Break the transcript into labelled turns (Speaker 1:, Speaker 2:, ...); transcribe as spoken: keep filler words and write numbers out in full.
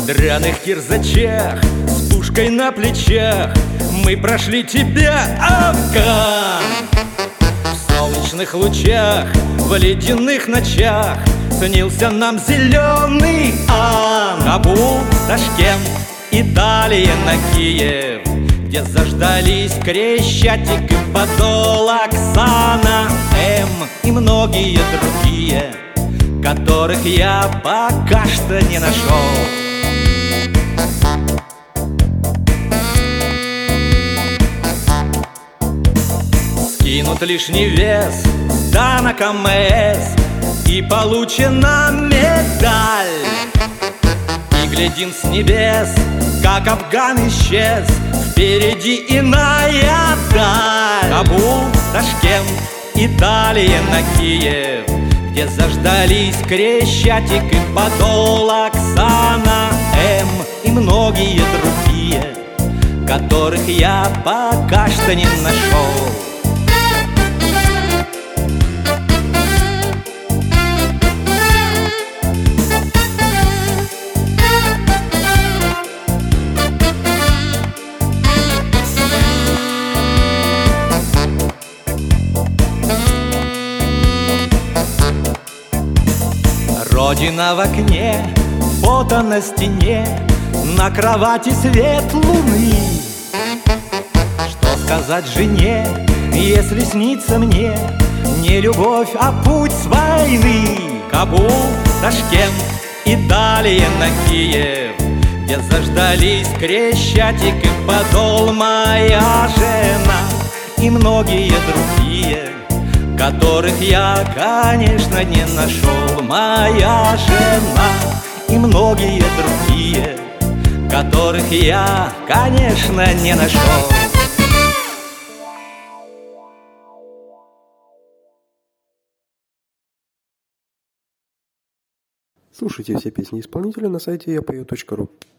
Speaker 1: драных кирзачах, с пушкой на плечах мы прошли тебя, Афган. В солнечных лучах, в ледяных ночах снился нам зеленый Ан. Кабул, Ташкент, Италия на Киев, где заждались Крещатик и Подол, Оксана, М и многие другие, которых я пока что не нашел. Скинут лишний вес, сдан КМС, и получена медаль. И глядим с небес, как Афган исчез, впереди иная даль. Кабул, Ташкент, Италия на Киев, где заждались Крещатик и Подол, Оксана, М и многие другие, которых я пока что не нашел. Родина в окне, фото на стене, на кровати свет луны. Что сказать жене, если снится мне не любовь, а путь с войны? Кабул, Ташкент, Италия на Киев, где заждались Крещатик и Подол, моя жена и многие другие, которых я, конечно, не нашел. Моя жена и многие другие, которых я, конечно, не нашел.
Speaker 2: Слушайте все песни исполнителя на сайте я пою точка ру.